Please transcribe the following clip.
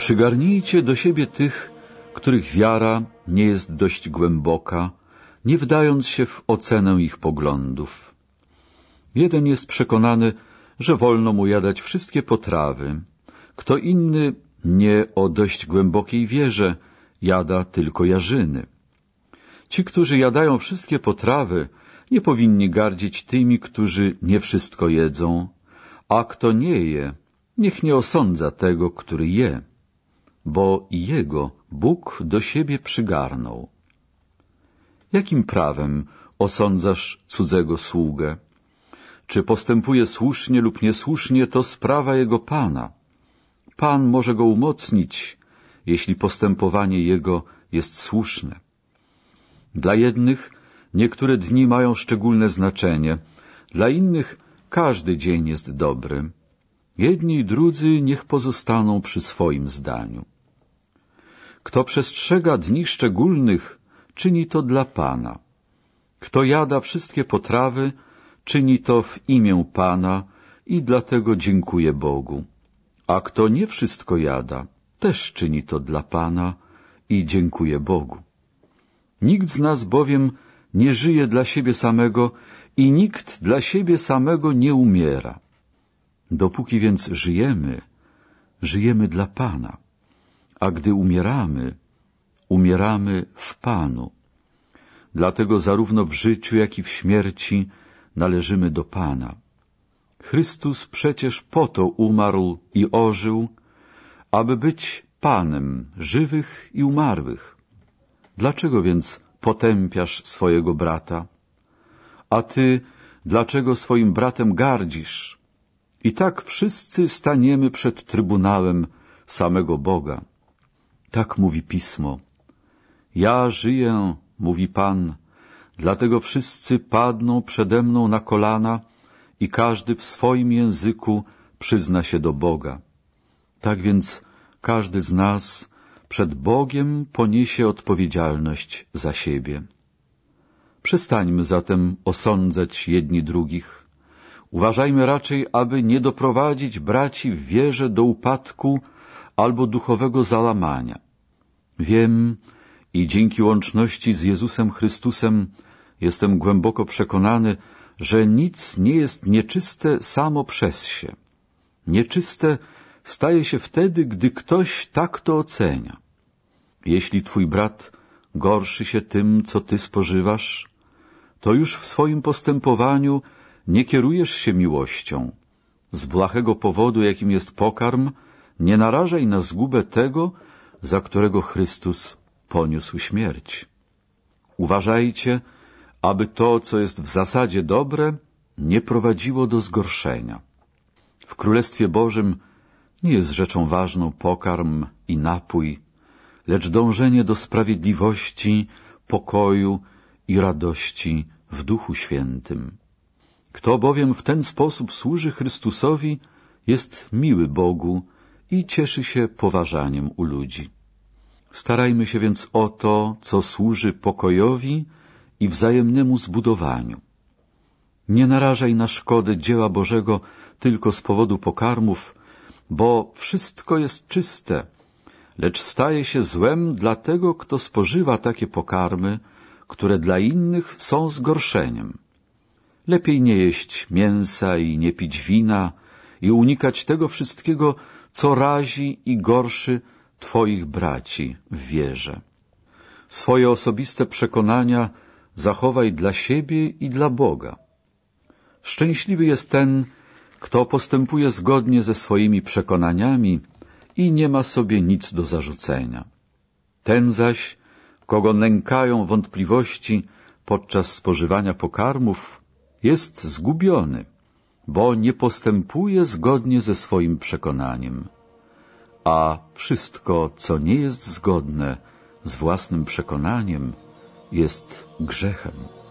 Przygarnijcie do siebie tych, których wiara nie jest dość głęboka, nie wdając się w ocenę ich poglądów. Jeden jest przekonany, że wolno mu jadać wszystkie potrawy, kto inny, nie o dość głębokiej wierze, jada tylko jarzyny. Ci, którzy jadają wszystkie potrawy, nie powinni gardzić tymi, którzy nie wszystko jedzą, a kto nie je, niech nie osądza tego, który je, bo i jego Bóg do siebie przygarnął. Jakim prawem osądzasz cudzego sługę? Czy postępuje słusznie lub niesłusznie, to sprawa jego Pana. Pan może go umocnić, jeśli postępowanie jego jest słuszne. Dla jednych niektóre dni mają szczególne znaczenie, dla innych każdy dzień jest dobry. Jedni i drudzy niech pozostaną przy swoim zdaniu. Kto przestrzega dni szczególnych, czyni to dla Pana. Kto jada wszystkie potrawy, czyni to w imię Pana i dlatego dziękuje Bogu. A kto nie wszystko jada, też czyni to dla Pana i dziękuje Bogu. Nikt z nas bowiem nie żyje dla siebie samego i nikt dla siebie samego nie umiera. Dopóki więc żyjemy, żyjemy dla Pana, a gdy umieramy, umieramy w Panu. Dlatego zarówno w życiu, jak i w śmierci należymy do Pana. Chrystus przecież po to umarł i ożył, aby być Panem żywych i umarłych. Dlaczego więc potępiasz swojego brata? A ty dlaczego swoim bratem gardzisz? I tak wszyscy staniemy przed Trybunałem samego Boga. Tak mówi Pismo. Ja żyję, mówi Pan, dlatego wszyscy padną przede mną na kolana i każdy w swoim języku przyzna się do Boga. Tak więc każdy z nas przed Bogiem poniesie odpowiedzialność za siebie. Przestańmy zatem osądzać jedni drugich. Uważajmy raczej, aby nie doprowadzić braci w wierze do upadku albo duchowego załamania. Wiem i dzięki łączności z Jezusem Chrystusem jestem głęboko przekonany, że nic nie jest nieczyste samo przez się. Nieczyste staje się wtedy, gdy ktoś tak to ocenia. Jeśli twój brat gorszy się tym, co ty spożywasz, to już w swoim postępowaniu nie kierujesz się miłością. Z błahego powodu, jakim jest pokarm, nie narażaj na zgubę tego, za którego Chrystus poniósł śmierć. Uważajcie, aby to, co jest w zasadzie dobre, nie prowadziło do zgorszenia. W Królestwie Bożym nie jest rzeczą ważną pokarm i napój, lecz dążenie do sprawiedliwości, pokoju i radości w Duchu Świętym. Kto bowiem w ten sposób służy Chrystusowi, jest miły Bogu i cieszy się poważaniem u ludzi. Starajmy się więc o to, co służy pokojowi i wzajemnemu zbudowaniu. Nie narażaj na szkodę dzieła Bożego tylko z powodu pokarmów, bo wszystko jest czyste, lecz staje się złem dla tego, kto spożywa takie pokarmy, które dla innych są zgorszeniem. Lepiej nie jeść mięsa i nie pić wina i unikać tego wszystkiego, co razi i gorszy twoich braci w wierze. Swoje osobiste przekonania zachowaj dla siebie i dla Boga. Szczęśliwy jest ten, kto postępuje zgodnie ze swoimi przekonaniami i nie ma sobie nic do zarzucenia. Ten zaś, kogo nękają wątpliwości podczas spożywania pokarmów, jest zgubiony, bo nie postępuje zgodnie ze swoim przekonaniem. A wszystko, co nie jest zgodne z własnym przekonaniem, jest grzechem.